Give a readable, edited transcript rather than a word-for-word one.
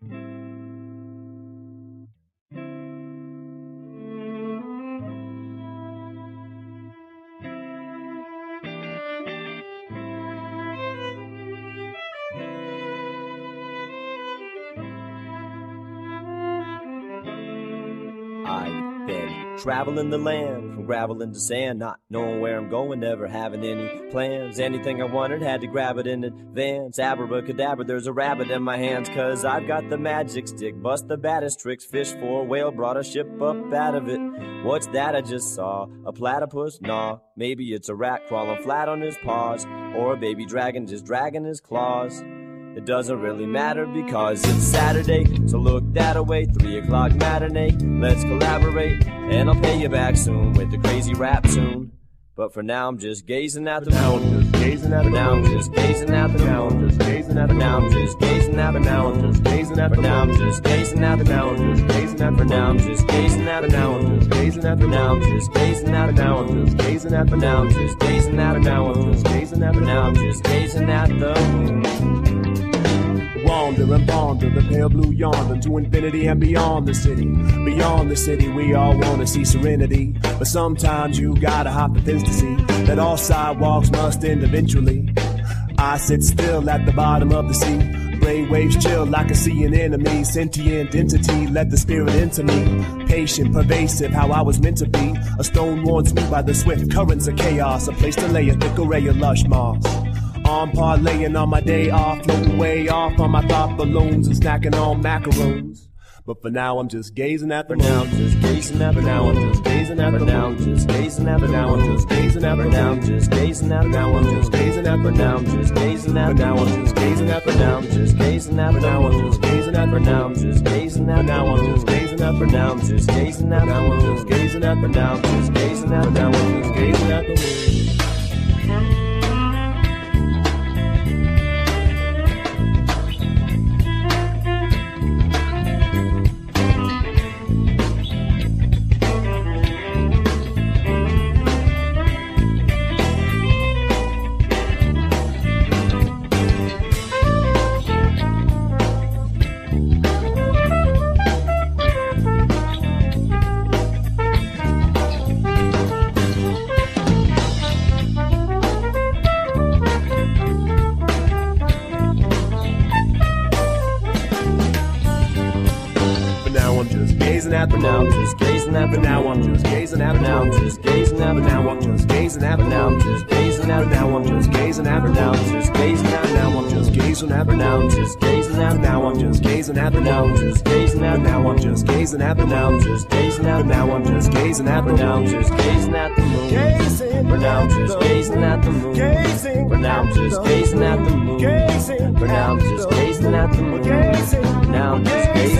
I've been traveling the land from gravel into sand, not knowing where I'm going, never having any plans. Anything I wanted, had to grab it in advance. Abracadabra, there's a rabbit in my hands, 'cause I've got the magic stick. Bust the baddest tricks, fish for a whale, brought a ship up out of it. What's that I just saw? A platypus? Nah, maybe it's a rat crawling flat on his paws, or a baby dragon just dragging his claws. It doesn't really matter because it's Saturday, so look that way, 3 o'clock matinee. Let's collaborate, and I'll pay you back soon with the crazy rap tune. But for now I'm just gazing at the moon. For now I'm just gazing at the moon. For now I'm just gazing at the moon. For now I'm just gazing at the moon. For now I'm just gazing at the moon. For now I'm just gazing at the moon. For now I'm just gazing at the moon. For now I'm just gazing at the moon. Wander and ponder the pale blue yonder to infinity and beyond the city. Beyond the city, we all wanna see serenity, but sometimes you gotta hop the fence to see that all sidewalks must end eventually. I sit still at the bottom of the sea. Brainwaves chill like I see an enemy. Sentient entity, let the spirit into me. Patient, pervasive, how I was meant to be. A stone warns me by the swift currents of chaos. A place to lay a thick array of lush moss. I'm parlaying on my day off, floating way off on my thought balloons and snacking on macaroons. But for now I'm just gazing at the moon. For now I'm just gazing at the moon. Now I'm just gazing at the moon. Now I'm just gazing at the moon. Now I'm just gazing at the moon. Now I'm just gazing at the moon. Now I'm just gazing at the moon. Now I'm just gazing at the Now I'm just gazing at the Now I'm just gazing at the Now I'm just gazing at the Now I'm just gazing at Now I'm just gazing at the Now I'm just gazing at Now I'm just gazing at the Now I'm just gazing at Now I'm just gazing at the moon. Now I'm just gazing at the Now I'm just gazing at Now I'm just gazing at Now I'm just gazing at Now I'm just gazing at Now I'm just gazing at Now I'm just gazing at Now I'm just gazing at Now I'm just gazing at Now I'm just gazing at Now I'm just gazing at Now I'm just gazing at Now I'm just gazing at Now I'm just gazing at Now I'm just gazing at the moon. For now I'm just gazing at the moon. For now I'm just gazing at the moon. For now I'm just gazing at the moon. Now I'm just gazing